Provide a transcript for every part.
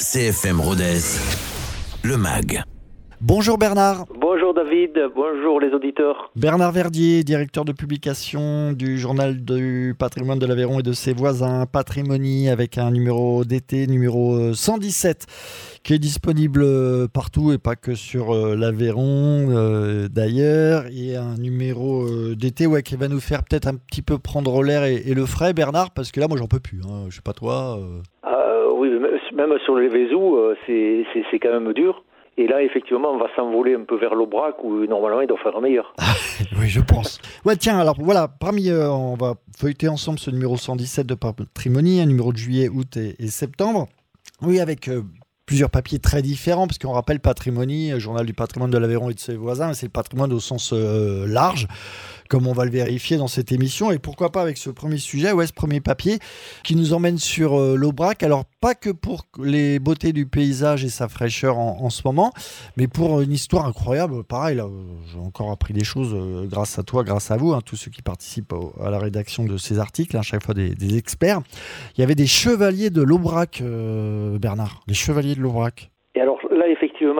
CFM Rodez, le MAG. Bonjour Bernard. Bonjour David, bonjour les auditeurs. Bernard Verdier, directeur de publication du journal du patrimoine de l'Aveyron et de ses voisins, Patrimonie, avec un numéro d'été, numéro 117, qui est disponible partout et pas que sur l'Aveyron d'ailleurs, et un numéro d'été qui va nous faire peut-être un petit peu prendre l'air et le frais, Bernard, parce que là moi j'en peux plus, je sais pas toi. Oui, même sur les Vézous, c'est quand même dur. Et là, effectivement, on va s'envoler un peu vers l'Aubrac où, normalement, il doit faire meilleur. Oui, je pense. Ouais, tiens, alors voilà, on va feuilleter ensemble ce numéro 117 de Patrimonie, un numéro de juillet, août et septembre. Oui, avec plusieurs papiers très différents, parce qu'on rappelle Patrimonie, journal du patrimoine de l'Aveyron et de ses voisins, c'est le patrimoine au sens large, comme on va le vérifier dans cette émission. Et pourquoi pas avec ce premier sujet, ce premier papier, qui nous emmène sur l'Aubrac. Alors, pas que pour les beautés du paysage et sa fraîcheur en ce moment, mais pour une histoire incroyable. Pareil, là, j'ai encore appris des choses grâce à toi, grâce à vous, tous ceux qui participent à la rédaction de ces articles, chaque fois des experts. Il y avait des chevaliers de l'Aubrac, Bernard, les chevaliers de l'Aubrac. Et alors là, effectivement,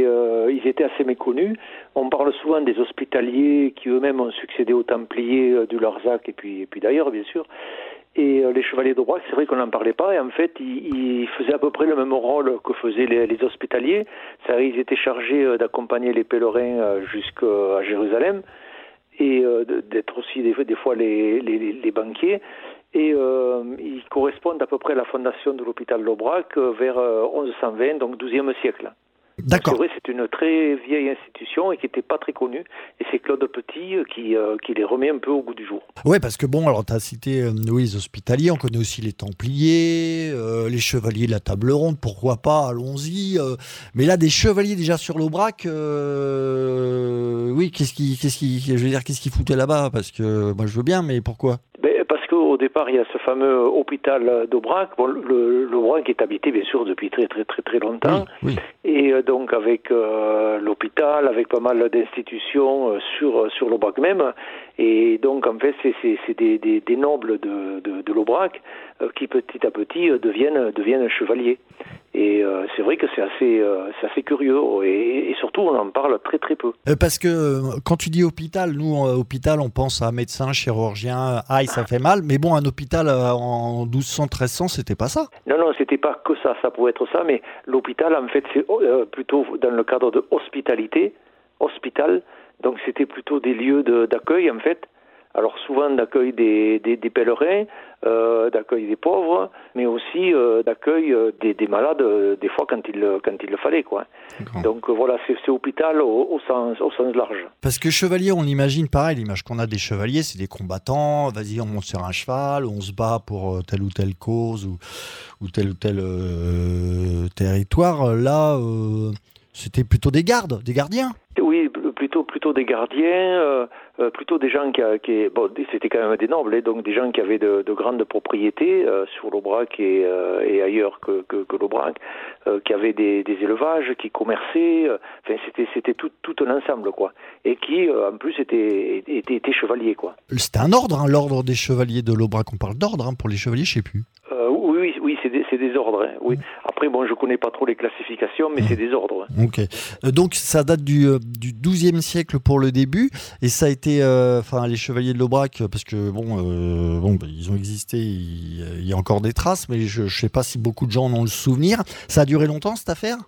ils étaient assez méconnus. On parle souvent des hospitaliers qui eux-mêmes ont succédé aux Templiers du Larzac et puis d'ailleurs, bien sûr. Et les chevaliers d'Aubrac, c'est vrai qu'on n'en parlait pas. Et en fait, ils faisaient à peu près le même rôle que faisaient les hospitaliers. Ils étaient chargés d'accompagner les pèlerins jusqu'à Jérusalem et d'être aussi des fois les banquiers. Et ils correspondent à peu près à la fondation de l'hôpital d'Aubrac vers 1120, donc 12e siècle. D'accord. C'est vrai, c'est une très vieille institution et qui n'était pas très connue. Et c'est Claude Petit qui les remet un peu au goût du jour. Oui, parce que alors tu as cité les hospitaliers, on connaît aussi les Templiers, les chevaliers de la Table Ronde, pourquoi pas, allons-y. Mais là, des chevaliers déjà sur l'Aubrac, qu'est-ce qu'ils foutaient là-bas? Parce que moi je veux bien, mais pourquoi? Parce qu'au départ, il y a ce fameux hôpital d'Aubrac. Bon, l'Aubrac est habité, bien sûr, depuis très, très, très, très longtemps. Oui. Et donc, avec l'hôpital, avec pas mal d'institutions sur l'Aubrac même. Et donc, en fait, c'est des nobles de l'Aubrac qui, petit à petit, deviennent chevaliers. Et c'est vrai que c'est assez curieux. Et surtout, on en parle très, très peu. Parce que quand tu dis hôpital, nous, hôpital, on pense à médecin, chirurgien, ça fait mal. Mais bon, un hôpital en 1200-1300, c'était pas ça. Non, c'était pas que ça. Ça pouvait être ça, mais l'hôpital, en fait, c'est plutôt dans le cadre de hospitalité, hospital. Donc, c'était plutôt des lieux d'accueil, en fait. Alors, souvent d'accueil des pèlerins, d'accueil des pauvres, mais aussi d'accueil des malades, des fois quand il le fallait, quoi. D'accord. Donc, voilà, c'est hôpital au sens large. Parce que chevalier, on imagine pareil, l'image qu'on a des chevaliers, c'est des combattants, on monte sur un cheval, on se bat pour telle ou telle cause ou tel territoire. Là, c'était plutôt des gardiens. Oui, plutôt des gardiens, plutôt des gens c'était quand même des nobles, donc des gens qui avaient de grandes propriétés sur l'Aubrac et ailleurs que l'Aubrac, qui avaient des élevages, qui commerçaient. C'était tout un ensemble, quoi, et qui en plus étaient chevaliers, quoi. C'était un ordre, l'ordre des chevaliers de l'Aubrac. On parle d'ordre pour les chevaliers, je sais plus. Oui, c'est des ordres. Oui. Après, je connais pas trop les classifications, mais c'est des ordres. Ok. Donc, ça date du XIIe siècle pour le début, et ça a été, les chevaliers de l'Aubrac, parce que ils ont existé, il y a encore des traces, mais je sais pas si beaucoup de gens en ont le souvenir. Ça a duré longtemps cette affaire?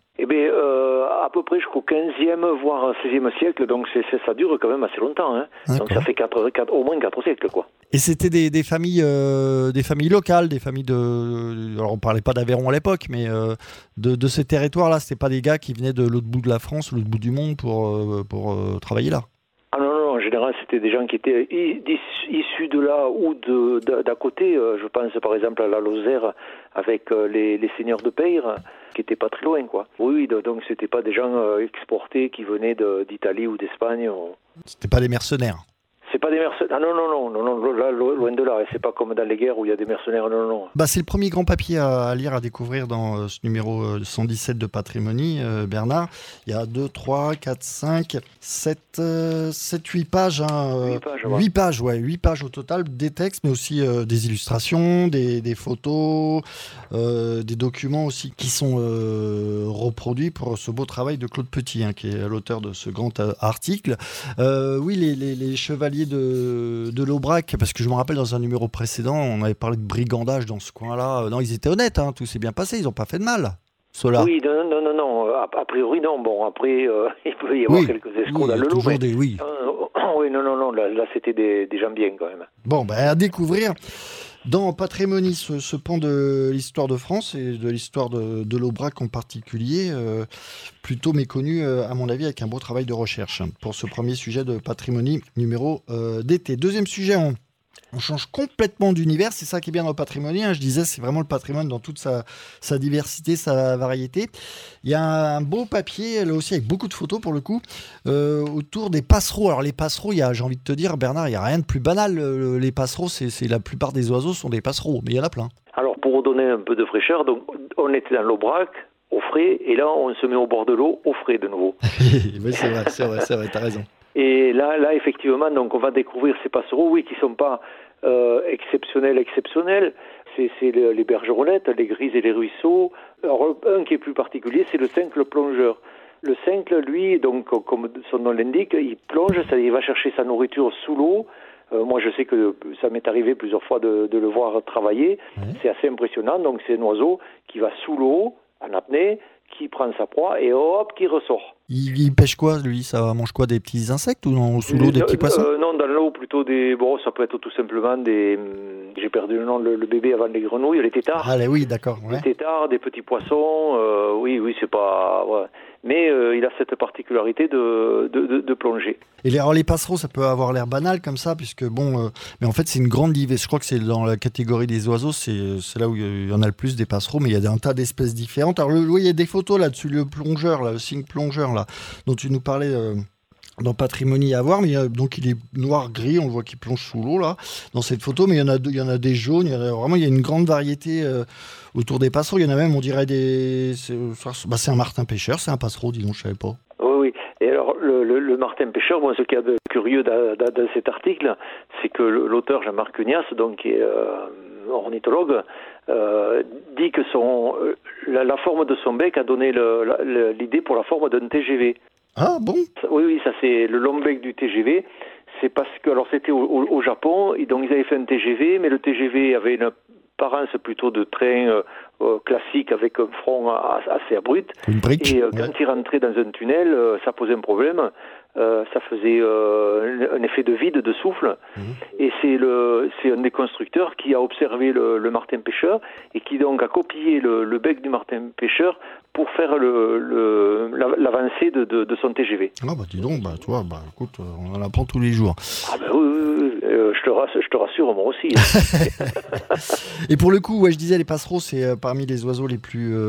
À peu près jusqu'au 15e, voire 16e siècle, donc ça dure quand même assez longtemps. Donc ça fait au moins 4 siècles, quoi. Et c'était des familles locales, des familles alors on parlait pas d'Aveyron à l'époque, mais de ces territoires-là, c'était pas des gars qui venaient de l'autre bout de la France, l'autre bout du monde pour travailler là. Ah non, en général, c'était des gens qui étaient issus de là ou d'à côté. Je pense par exemple à la Lozère avec les seigneurs de Peyre, qui étaient pas très loin, quoi. Oui, donc c'était pas des gens exportés qui venaient d'Italie ou d'Espagne. C'était pas des mercenaires. C'est pas des mercenaires. Ah non, là, loin de là. C'est pas comme dans les guerres où il y a des mercenaires. Non. Bah, c'est le premier grand papier à lire, à découvrir dans ce numéro 117 de Patrimonie, Bernard. Il y a 2, 3, 4, 5, 7, 8 pages. 8 pages, 8 pages au total, des textes, mais aussi des illustrations, des photos, des documents aussi qui sont reproduits pour ce beau travail de Claude Petit, qui est l'auteur de ce grand article. Oui, les chevaliers de l'Aubrac, parce que je me rappelle dans un numéro précédent, on avait parlé de brigandage dans ce coin-là. Non, ils étaient honnêtes, tout s'est bien passé, ils n'ont pas fait de mal, ceux-là. Oui, non. A priori, non. Bon, après, il peut y avoir quelques escrocs dans le lot. Oui, non. Là, c'était des gens bien, quand même. Bon, à découvrir dans Patrimonie, ce pan de l'histoire de France et de l'histoire de l'Aubrac en particulier, plutôt méconnu, à mon avis, avec un beau travail de recherche pour ce premier sujet de Patrimonie numéro d'été. Deuxième sujet, on change complètement d'univers, c'est ça qui est bien dans le Patrimonie, je disais, c'est vraiment le patrimoine dans toute sa diversité, sa variété. Il y a un beau papier, là aussi avec beaucoup de photos pour le coup, autour des passereaux. Alors les passereaux, j'ai envie de te dire, Bernard, il n'y a rien de plus banal. Les passereaux, c'est la plupart des oiseaux sont des passereaux, mais il y en a plein. Alors pour redonner un peu de fraîcheur, donc, on était dans l'Aubrac, au frais, et là on se met au bord de l'eau, au frais de nouveau. Oui, c'est vrai, t'as raison. Et là, effectivement, donc on va découvrir ces passereaux, qui sont pas exceptionnels. C'est les bergeronnettes, les grises et les ruisseaux. Alors, un qui est plus particulier, c'est le cincle plongeur. Le cincle, lui, donc, comme son nom l'indique, il plonge, c'est-à-dire il va chercher sa nourriture sous l'eau. Moi, je sais que ça m'est arrivé plusieurs fois de le voir travailler. C'est assez impressionnant. Donc, c'est un oiseau qui va sous l'eau, en apnée, qui prend sa proie et hop, qui ressort. Il pêche quoi, lui? Ça mange quoi? Des petits insectes ou sous l'eau des petits poissons? Non, dans l'eau, plutôt ça peut être tout simplement j'ai perdu le nom, le bébé avant les grenouilles, les têtards. Ah, oui, d'accord. Ouais. Les têtards, des petits poissons, oui, c'est pas... Ouais. Mais il a cette particularité de plonger. Et les passereaux, ça peut avoir l'air banal comme ça, puisque mais en fait, c'est une grande diversité. Je crois que c'est dans la catégorie des oiseaux, c'est là où il y en a le plus des passereaux, mais il y a un tas d'espèces différentes. Alors, il y a des photos là-dessus, le plongeur, le cygne plongeur, là, dont tu nous parlais dans Patrimonie à voir, mais donc il est noir-gris, on le voit qu'il plonge sous l'eau là, dans cette photo, mais il y en a des jaunes, il y a une grande variété autour des passereaux. Il y en a même, on dirait c'est un martin pêcheur, c'est un passereau, dis donc, je savais pas. Oui. Et alors, le martin pêcheur, ce qu'il y a de curieux dans cet article, c'est que l'auteur Jean-Marc Cugnas, donc qui est ornithologue, dit que la forme de son bec a donné l'idée pour la forme d'un TGV. Ah bon? Oui, ça c'est le long bec du TGV. C'est parce que, alors c'était au Japon, et donc ils avaient fait un TGV, mais le TGV avait une apparence plutôt de train classique avec un front assez abrupt. Une brique. Et quand il rentrait dans un tunnel, ça posait un problème. Ça faisait un effet de vide, de souffle. Et c'est un des constructeurs qui a observé le martin pêcheur et qui donc a copié le bec du martin pêcheur pour faire l'avancée de son TGV. Ah dis donc, tu vois, écoute, on en apprend tous les jours. Ah oui, je te rassure, moi aussi. Et pour le coup, je disais, les passereaux, c'est parmi les oiseaux les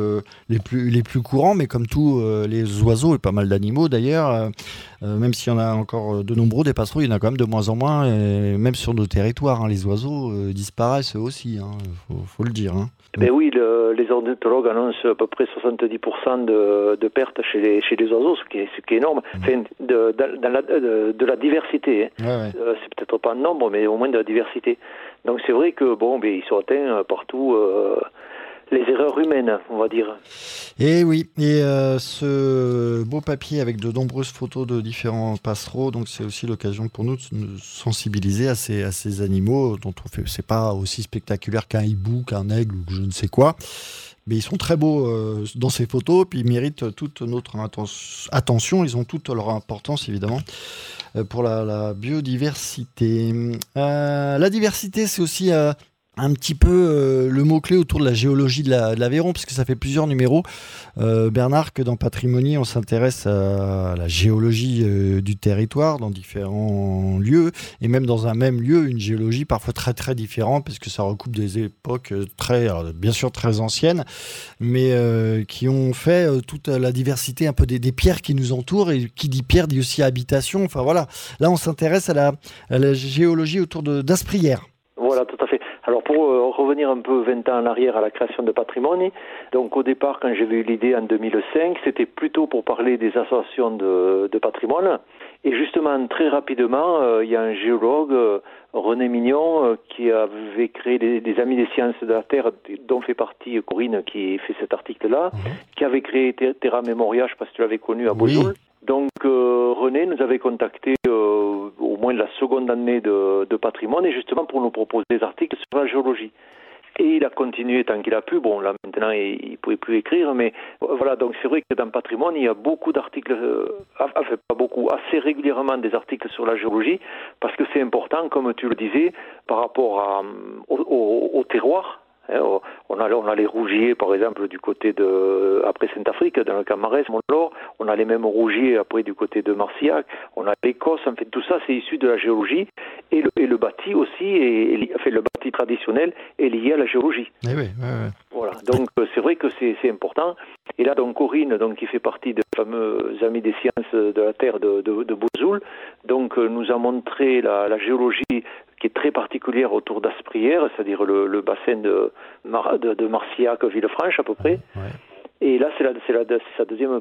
plus courants, mais comme tous les oiseaux et pas mal d'animaux d'ailleurs, même s'il y en a encore de nombreux, des passereaux, il y en a quand même de moins en moins, et même sur nos territoires, les oiseaux disparaissent eux aussi, faut le dire. Oui, les ornithologues annoncent à peu près 70% de pertes chez les oiseaux, ce qui est énorme. Enfin, de la diversité. C'est peut-être pas un nombre, mais au moins de la diversité. Donc c'est vrai que ils sont atteints partout. Les erreurs humaines, on va dire. Et oui, ce beau papier avec de nombreuses photos de différents passereaux, donc c'est aussi l'occasion pour nous de nous sensibiliser à ces animaux dont c'est pas aussi spectaculaire qu'un hibou, qu'un aigle ou je ne sais quoi. Mais ils sont très beaux dans ces photos, puis ils méritent toute notre attention. Ils ont toute leur importance, évidemment, pour la biodiversité. La diversité, c'est aussi un petit peu le mot-clé autour de la géologie de l'Aveyron, puisque ça fait plusieurs numéros, Bernard, que dans Patrimony, on s'intéresse à la géologie du territoire dans différents lieux, et même dans un même lieu, une géologie parfois très très différente, parce que ça recoupe des époques bien sûr très anciennes, mais qui ont fait toute la diversité un peu des pierres qui nous entourent, et qui dit pierre dit aussi habitation. Enfin voilà, là on s'intéresse à la géologie autour d'Asprières. Voilà, tout à fait. Alors pour revenir un peu 20 ans en arrière à la création de Patrimony, donc au départ quand j'avais eu l'idée en 2005, c'était plutôt pour parler des associations de patrimoine. Et justement, très rapidement, il y a un géologue, René Mignon, qui avait créé des Amis des sciences de la Terre, dont fait partie Corinne, qui fait cet article-là, qui avait créé Terra Memoria, je ne sais pas si tu l'avais connu, à Bozoul. Oui. Donc René nous avait contacté au moins la seconde année de patrimoine, et justement pour nous proposer des articles sur la géologie. Et il a continué tant qu'il a pu. Bon, là maintenant il pouvait plus écrire, mais voilà. Donc c'est vrai que dans Patrimoine il y a beaucoup d'articles, enfin pas beaucoup, assez régulièrement des articles sur la géologie, parce que c'est important, comme tu le disais, par rapport au terroir. On a les rougiers, par exemple, du côté après Saint-Afrique, dans le Camarès, Mont-Laur. On a les mêmes rougiers après du côté de Marcillac. On a l'Écosse. En fait, tout ça, c'est issu de la géologie. Et le bâti aussi, le bâti traditionnel est lié à la géologie. Eh oui. Voilà. Donc, c'est vrai que c'est important. Et là, donc, Corinne, donc, qui fait partie des fameux Amis des sciences de la Terre de Bozoul, donc, nous a montré la géologie qui est très particulière autour d'Asprières, c'est-à-dire le bassin de Marcillac, Villefranche à peu près. Ouais. Et là, c'est sa deuxième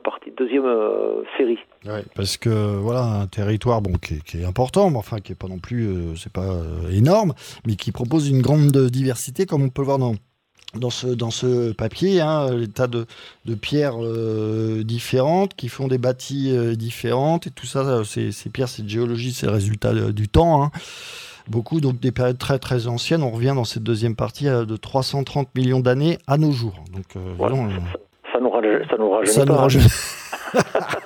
série. Ouais, parce que voilà, un territoire qui est important, mais enfin qui est pas non plus, c'est pas énorme, mais qui propose une grande diversité, comme on peut le voir dans ce papier, des tas de pierres différentes qui font des bâtis différentes, et tout ça, ces pierres, cette géologie, c'est le résultat du temps. Beaucoup, donc des périodes très très anciennes. On revient dans cette deuxième partie de 330 millions d'années à nos jours. Donc, voilà. Ça nous rajeunit pas.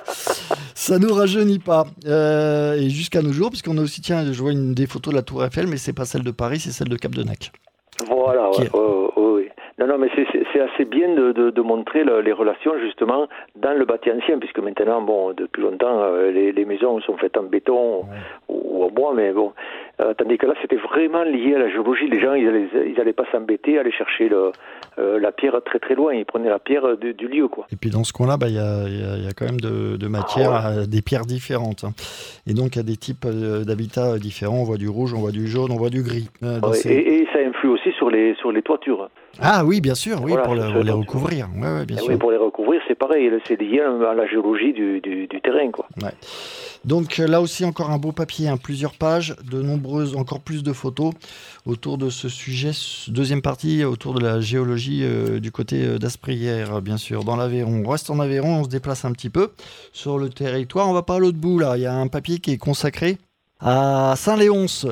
Ça nous rajeunit pas. Et jusqu'à nos jours, puisqu'on a aussi, je vois une des photos de la Tour Eiffel, mais c'est pas celle de Paris, c'est celle de Cap-de-Nac. Voilà, oui. Non, mais c'est assez bien de montrer les relations justement dans le bâti ancien, puisque maintenant, depuis longtemps, les maisons sont faites en béton ou en bois, mais bon. Tandis que là, c'était vraiment lié à la géologie. Les gens, ils allaient pas s'embêter à aller chercher la pierre très très loin. Ils prenaient la pierre du lieu, quoi. Et puis dans ce coin-là, il y a quand même de matières, des pierres différentes. Et donc, il y a des types d'habitats différents. On voit du rouge, on voit du jaune, on voit du gris. Et ça influe aussi sur les toitures. Ah oui, bien sûr, oui, voilà, pour les recouvrir. Bien sûr. Oui, pour les recouvrir, c'est pareil. C'est lié à la géologie du terrain, quoi. Ouais. Donc là aussi, encore un beau papier, plusieurs pages, encore plus de photos autour de ce sujet. Deuxième partie, autour de la géologie du côté d'Asprières, bien sûr, dans l'Aveyron. On reste en Aveyron, on se déplace un petit peu sur le territoire. On va pas à l'autre bout, là. Il y a un papier qui est consacré à Saint-Léonce,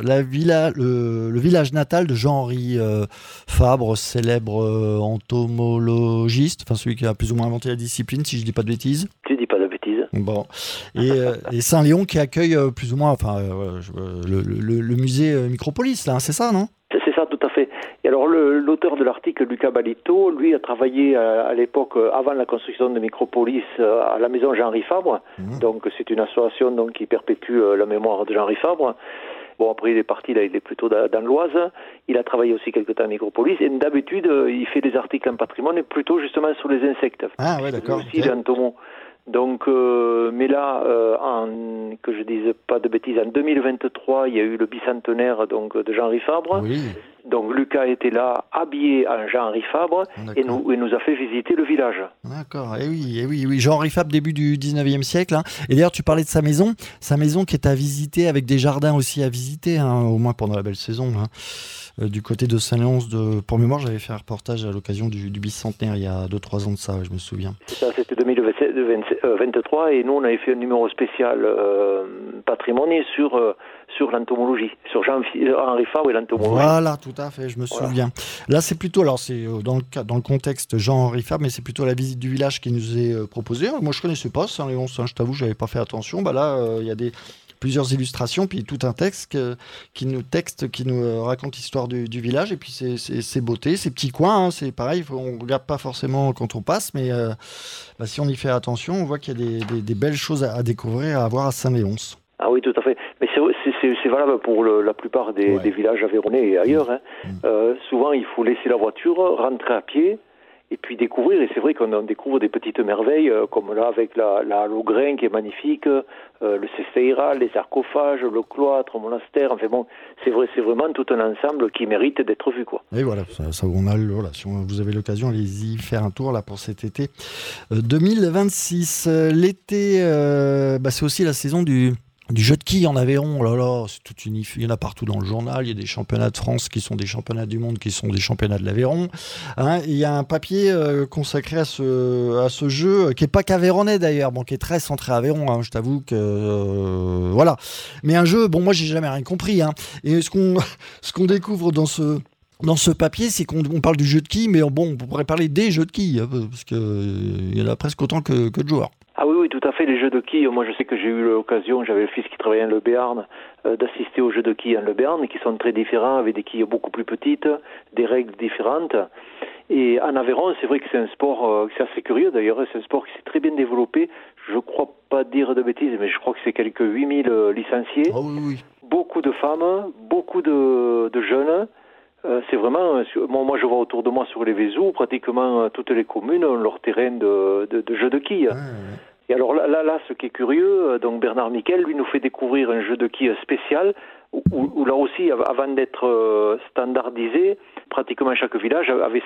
le village natal de Jean-Henri Fabre, célèbre entomologiste, enfin celui qui a plus ou moins inventé la discipline, si je ne dis pas de bêtises. Tu dis pas de bêtises. Bon. Et Saint-Léon qui accueille plus ou moins le musée Micropolis, là, c'est ça, non ? C'est ça, tout à fait. Et alors, l'auteur de l'article, Lucas Balito, lui a travaillé à l'époque, avant la construction de Micropolis, à la maison Jean-Henri Fabre. Donc, c'est une association qui perpétue la mémoire de Jean-Henri Fabre. Bon, après, il est parti, là, il est plutôt dans l'Oise. Il a travaillé aussi quelque temps à Micropolis. Et d'habitude, il fait des articles en patrimoine, et plutôt justement sur les insectes. Ah, ouais, d'accord. Aussi, les entomos. Donc, mais là, que je dise pas de bêtises, en 2023, il y a eu le bicentenaire de Jean-Henri Fabre. Oui. Donc Lucas était là, habillé en Jean-Henri Fabre, et nous a fait visiter le village. D'accord, et oui. Jean-Henri Fabre, début du 19e siècle. Et d'ailleurs, tu parlais de sa maison qui est à visiter, avec des jardins aussi à visiter, au moins pendant la belle saison. Du côté de Saint-Léonce, pour mémoire, j'avais fait un reportage à l'occasion du bicentenaire, il y a 2-3 ans de ça, je me souviin. Ça, c'était 2023, et nous, on avait fait un numéro spécial patrimonial sur l'entomologie, sur Jean-Henri Fabre et l'entomologie. Voilà, tout à fait, je me souviens. Là, c'est plutôt, alors c'est dans le contexte Jean-Henri Fabre, mais c'est plutôt la visite du village qui nous est proposée. Moi, je connaissais pas Saint-Léonce, je t'avoue, j'avais pas fait attention. Là, il y a plusieurs illustrations, puis tout un texte qui nous raconte l'histoire du village, et puis ses beautés, ces petits coins, hein, c'est pareil, on regarde pas forcément quand on passe, mais si on y fait attention, on voit qu'il y a des belles choses à découvrir, à voir à Saint-Léonce. Ah oui, tout à fait. Mais c'est valable pour la plupart des villages aveyronnais et ailleurs. Hein. Souvent, il faut laisser la voiture, rentrer à pied, et puis découvrir. Et c'est vrai qu'on découvre des petites merveilles, comme là avec la Logrin qui est magnifique, le Cesteira, les sarcophages, le cloître, le monastère. Enfin bon, c'est vraiment tout un ensemble qui mérite d'être vu, quoi. Et voilà, si vous avez l'occasion, allez-y faire un tour là pour cet été 2026. L'été, c'est aussi la saison du jeu de quilles en Aveyron. Oh là là, il y en a partout dans le journal. Il y a des championnats de France qui sont des championnats du monde, qui sont des championnats de l'Aveyron. Hein, il y a un papier consacré à ce jeu, qui n'est pas qu'aveyronnais d'ailleurs, qui est très centré à Aveyron. Hein, je t'avoue que voilà. Mais un jeu, moi j'ai jamais rien compris. Hein. Et ce qu'on découvre dans ce papier, c'est qu'on parle du jeu de quilles, mais on pourrait parler des jeux de quilles, parce qu'il y en a presque autant que de joueurs. Ah oui, tout à fait, les jeux de quilles. Moi, je sais que j'ai eu l'occasion, j'avais le fils qui travaillait en Le Béarn, d'assister aux jeux de quilles en Le Béarn, qui sont très différents, avec des quilles beaucoup plus petites, des règles différentes. Et en Aveyron, c'est vrai que c'est un sport c'est assez curieux d'ailleurs, c'est un sport qui s'est très bien développé. Je crois pas dire de bêtises, mais je crois que c'est quelques 8000 licenciés. Oh oui. Beaucoup de femmes, beaucoup de jeunes. C'est vraiment, moi je vois autour de moi sur les Vézous, pratiquement toutes les communes ont leur terrain de jeu de quilles. Et alors là, ce qui est curieux, donc Bernard Miquel, lui, nous fait découvrir un jeu de quilles spécial, où là aussi, avant d'être standardisé, pratiquement chaque village avait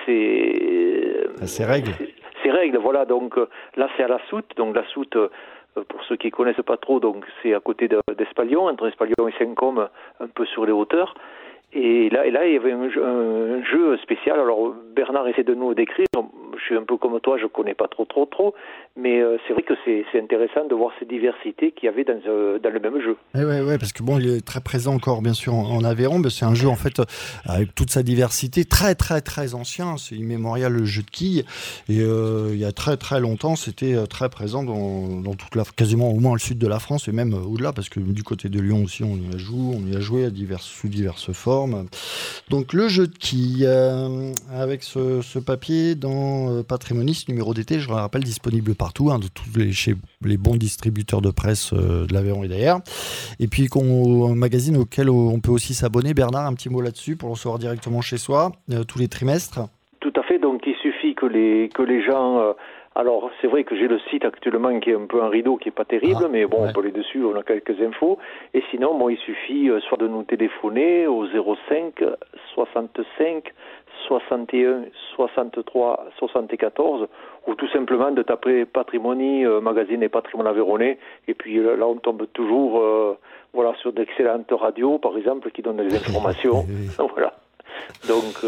ses règles. Ses règles, voilà. Donc là, c'est à la Soute. Donc la Soute, pour ceux qui connaissent pas trop, donc c'est à côté d'Espalion, entre Espalion et Saint-Côme, un peu sur les hauteurs. Et là, il y avait un jeu spécial. Alors, Bernard essaie de nous décrire. Je suis un peu comme toi, je connais pas trop. Mais c'est vrai que c'est intéressant de voir ces diversités qu'il y avait dans le même jeu. Ouais, parce que il est très présent encore, bien sûr, en Aveyron. Mais c'est un jeu, en fait, avec toute sa diversité, très, très, très ancien. C'est immémorial, le jeu de quilles. Et il y a très, très longtemps, c'était très présent dans quasiment au moins le sud de la France, et même au-delà, parce que du côté de Lyon aussi, on y a joué sous diverses formes. Donc le jeu de quilles, avec ce papier dans Patrimoniste, numéro d'été, je le rappelle, disponible partout, chez les bons distributeurs de presse de l'Aveyron et d'ailleurs. Et puis un magazine auquel on peut aussi s'abonner. Bernard, un petit mot là-dessus pour le recevoir directement chez soi, tous les trimestres. Tout à fait, donc il suffit que les gens... Alors, c'est vrai que j'ai le site actuellement qui est un peu en rideau, qui est pas terrible, mais bon, on peut aller dessus, on a quelques infos. Et sinon, il suffit soit de nous téléphoner au 05 65 61 63 74, ou tout simplement de taper Patrimonie, magazine et patrimoine aveyronnais. Et puis là, on tombe toujours sur d'excellentes radios, par exemple, qui donnent des informations. Voilà. Donc,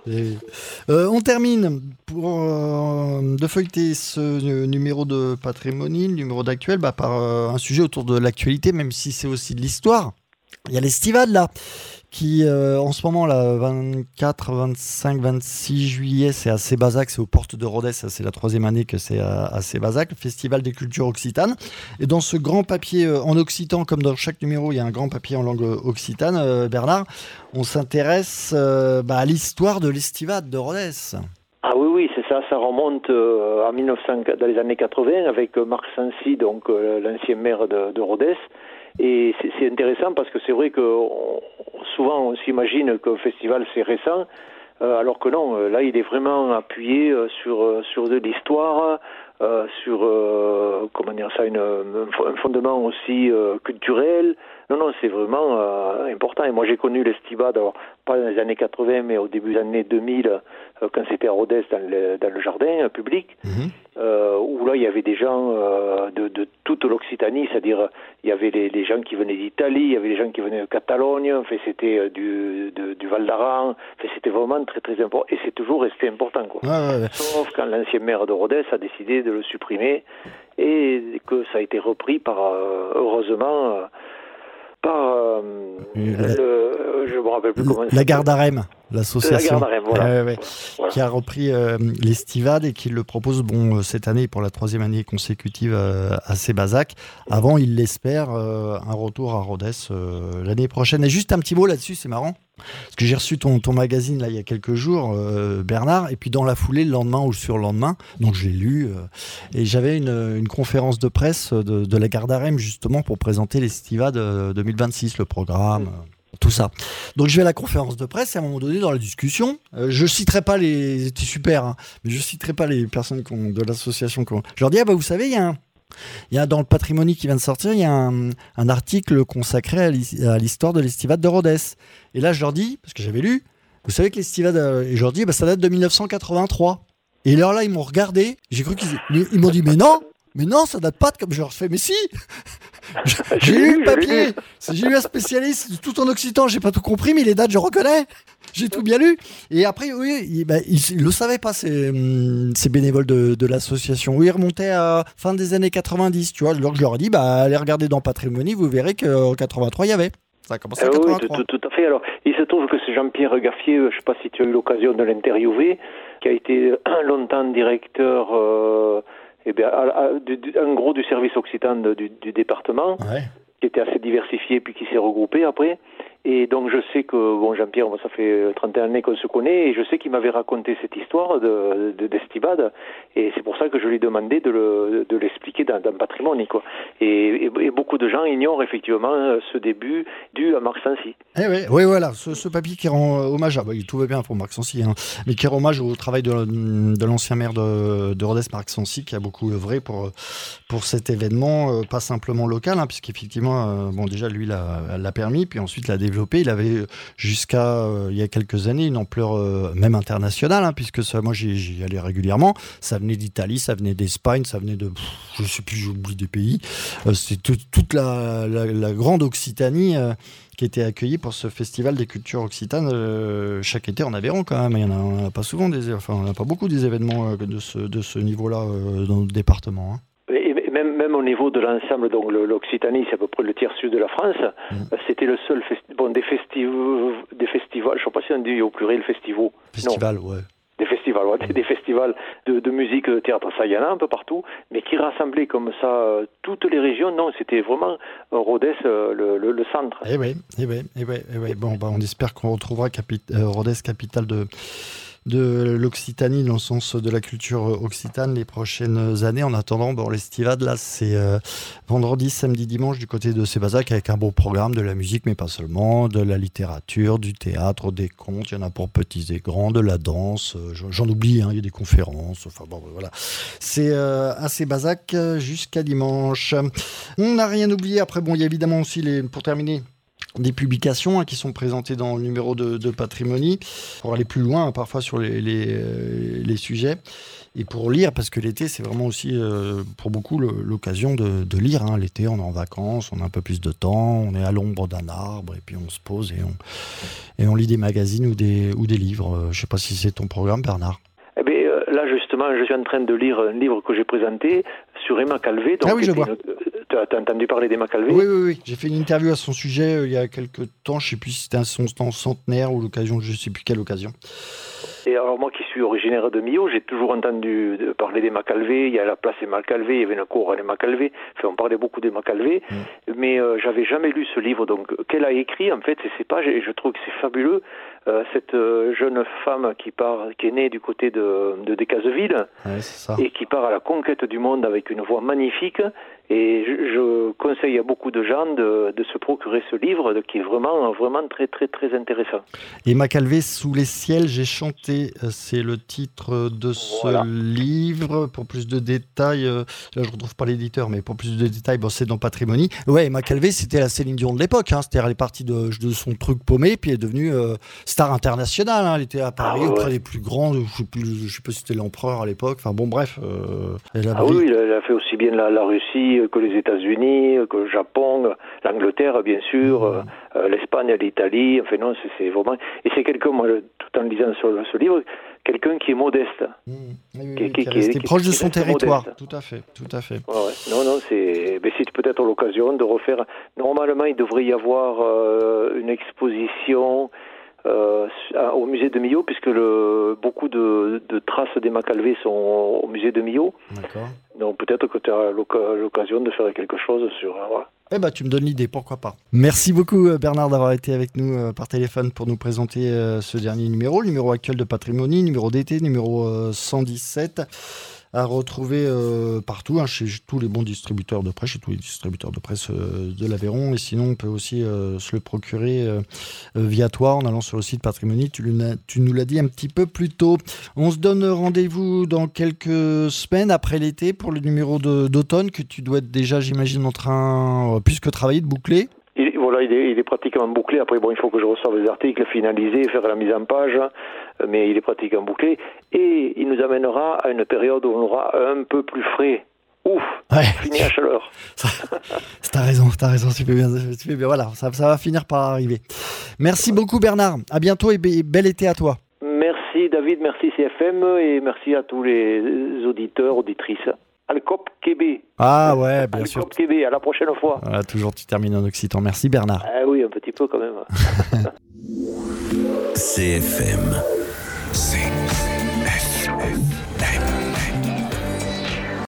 on termine de feuilleter ce numéro de Patrimonie, le numéro d'actuel, par un sujet autour de l'actualité, même si c'est aussi de l'histoire. Il y a l'Estivade là, qui en ce moment, là, 24, 25, 26 juillet, c'est à Sébazac, c'est aux portes de Rodez, c'est la 3e année que c'est à Sébazac, le Festival des cultures occitanes. Et dans ce grand papier en occitan, comme dans chaque numéro, il y a un grand papier en langue occitane, Bernard, on s'intéresse à l'histoire de l'Estivade de Rodez. Ah oui, c'est ça remonte en 1900, dans les années 80, avec Marc Sancy, donc l'ancien maire de Rodez. Et c'est intéressant parce que c'est vrai que souvent on s'imagine qu'un festival c'est récent, alors que non, là il est vraiment appuyé sur de l'histoire, sur un fondement aussi culturel. Non, c'est vraiment important. Et moi j'ai connu l'Estivade, alors pas dans les années 80, mais au début des années 2000, quand c'était à Rodez dans le jardin public, où là il y avait des gens de toute l'Occitanie, c'est-à-dire il y avait les gens qui venaient d'Italie, il y avait les gens qui venaient de Catalogne, c'était du Val d'Aran, c'était vraiment très très important, et c'est toujours resté important, quoi. Sauf quand l'ancien maire de Rodez a décidé de le supprimer, et que ça a été repris heureusement par me rappelle plus comment la Gardarème, l'association. La Gardarème, voilà. Voilà. Qui a repris l'Estivade et qui le propose cette année pour la 3e année consécutive à Sébazac. Avant, il l'espère, un retour à Rodez l'année prochaine. Et juste un petit mot là-dessus, c'est marrant. Parce que j'ai reçu ton magazine là, il y a quelques jours, Bernard, et puis dans la foulée, le lendemain ou le surlendemain, donc je l'ai lu, et j'avais une conférence de presse de la Gardarème justement pour présenter l'Estivade 2026, le programme, tout ça. Donc je vais à la conférence de presse et à un moment donné dans la discussion, je citerai pas c'était super, hein, mais je citerai pas les personnes de l'association. Je leur dis, vous savez, il y a dans le Patrimony qui vient de sortir, il y a un article consacré à l'histoire de l'Estivade de Rodez. Et là, je leur dis, parce que j'avais lu, vous savez que l'Estivade, et je leur dis, ça date de 1983. Et alors là, ils m'ont regardé, j'ai cru ils m'ont dit, mais non, ça date pas de comme je leur fais, mais si j'ai lu le papier, j'ai lu un spécialiste tout en occitan, j'ai pas tout compris, mais les dates, je reconnais. J'ai tout bien lu. Et après, oui, ils le savaient pas, ces bénévoles de l'association. Oui, ils remontaient à fin des années 90, tu vois. Alors je leur ai dit, allez regarder dans Patrimony, vous verrez qu'en 83, il y avait. Ça a commencé en 83. Oui, tout à fait. Alors, il se trouve que c'est Jean-Pierre Gaffier, je sais pas si tu as eu l'occasion de l'interviewer, qui a été longtemps directeur, en gros, du service occitan du département, qui était assez diversifié, puis qui s'est regroupé après. Et donc je sais que Jean-Pierre, ça fait 31 années qu'on se connaît, et je sais qu'il m'avait raconté cette histoire d'Estivade, et c'est pour ça que je lui ai demandé de l'expliquer dans Patrimony, quoi. Et beaucoup de gens ignorent effectivement ce début dû à Marc Sancy. Oui, voilà, ce papier qui rend hommage tout va bien pour Marc Sancy, hein, mais qui rend hommage au travail de l'ancien maire de Rodez, Marc Sancy, qui a beaucoup œuvré pour cet événement, pas simplement local, hein, puisqu'effectivement, déjà lui l'a permis, puis ensuite l'a développé. Il avait jusqu'à il y a quelques années une ampleur même internationale, hein, puisque moi j'y allais régulièrement. Ça venait d'Italie, ça venait d'Espagne, ça venait de je sais plus, j'oublie des pays. C'est toute la grande Occitanie qui était accueillie pour ce festival des cultures occitanes chaque été en Aveyron quand même. Il n'y en a pas souvent on n'a pas beaucoup des événements de ce niveau-là dans notre département, hein. Même au niveau de l'ensemble, donc l'Occitanie, c'est à peu près le tiers sud de la France. C'était le seul des festivals, je ne sais pas si on dit au pluriel festivals. Festival, ouais. Des festivals, des festivals de musique, théâtre, ça y en a un peu partout, mais qui rassemblaient comme ça toutes les régions. Non, c'était vraiment Rodez, le centre. Eh oui. Bon, on espère qu'on retrouvera Rodez, capitale de l'Occitanie dans le sens de la culture occitane les prochaines années. En attendant, l'Estivade, là, c'est vendredi, samedi, dimanche du côté de Sébazac avec un beau programme, de la musique, mais pas seulement, de la littérature, du théâtre, des contes, il y en a pour petits et grands, de la danse, j'en oublie, il y a des conférences, voilà. C'est à Sébazac jusqu'à dimanche. On n'a rien oublié. Après, il y a évidemment aussi, pour terminer, des publications qui sont présentées dans le numéro de Patrimony pour aller plus loin parfois sur les sujets et pour lire, parce que l'été c'est vraiment aussi pour beaucoup l'occasion de lire, hein. L'été on est en vacances, on a un peu plus de temps, on est à l'ombre d'un arbre et puis on se pose et on lit des magazines ou des livres. Je sais pas si c'est ton programme, Bernard. Là justement je suis en train de lire un livre que j'ai présenté sur Emma Calvé. Donc, je vois. Tu as entendu parler d'Emma Calvé ? Oui. J'ai fait une interview à son sujet il y a quelques temps. Je ne sais plus si c'était son centenaire ou l'occasion, je ne sais plus quelle occasion. Et alors moi qui suis originaire de Millau, j'ai toujours entendu parler d'Emma Calvé. Il y a la place Emma Calvé, il y avait une cour à Emma Calvé. Enfin, on parlait beaucoup d'Emma Calvé, mais j'avais jamais lu ce livre. Donc qu'elle a écrit en fait, c'est ces pages et je trouve que c'est fabuleux. Cette jeune femme qui est née du côté de Decazeville et qui part à la conquête du monde avec une voix magnifique. Et je conseille à beaucoup de gens de se procurer ce livre qui est vraiment, vraiment très, très, très intéressant. Emma Calvé, Sous les ciels, j'ai chanté, c'est le titre de ce livre. Pour plus de détails, là je ne retrouve pas l'éditeur, mais pour plus de détails, c'est dans Patrimony. Ouais, Emma Calvé, c'était la Céline Dion de l'époque, hein. C'est-à-dire elle est partie de son truc paumé, puis elle est devenue star internationale, hein. Elle était à Paris auprès des plus grands, je ne sais pas si c'était l'empereur à l'époque, bref. Elle a fait aussi bien la Russie que les États-Unis, que le Japon, l'Angleterre bien sûr, l'Espagne, l'Italie, enfin non, c'est vraiment... Et c'est quelqu'un, moi, tout en lisant ce livre, quelqu'un qui est modeste. Qui est resté proche de son territoire. Modeste. Tout à fait. Ouais. Non, c'est peut-être l'occasion de refaire. Normalement, il devrait y avoir une exposition au musée de Millau, puisque beaucoup de traces d'Emma Calvé sont au musée de Millau. D'accord. Donc peut-être que tu as l'occasion de faire quelque chose sur... Voilà. Tu me donnes l'idée, pourquoi pas. Merci beaucoup Bernard d'avoir été avec nous par téléphone pour nous présenter ce dernier numéro, le numéro actuel de Patrimonie, numéro d'été, numéro 117, à retrouver partout, chez tous les bons distributeurs de presse, chez tous les distributeurs de presse de l'Aveyron. Et sinon, on peut aussi se le procurer via toi en allant sur le site Patrimonie. Tu nous l'as dit un petit peu plus tôt. On se donne rendez-vous dans quelques semaines après l'été pour le numéro d'automne que tu dois être déjà, j'imagine, en train, plus que travailler, de boucler. Il est pratiquement bouclé. Après, il faut que je reçoive les articles finalisés, faire la mise en page, mais il est pratiquement bouclé. Et il nous amènera à une période où on aura un peu plus frais. Ouf, fini la chaleur. T'as raison, tu fais bien. Voilà, ça va finir par arriver. Merci beaucoup Bernard, à bientôt et bel été à toi. Merci David, merci CFM et merci à tous les auditeurs, auditrices. Alcop Québec. Ah ouais, bien sûr. Alcop Québec, à la prochaine fois. Voilà, toujours tu termines en occitan. Merci Bernard. Ah oui, un petit peu quand même. CFM.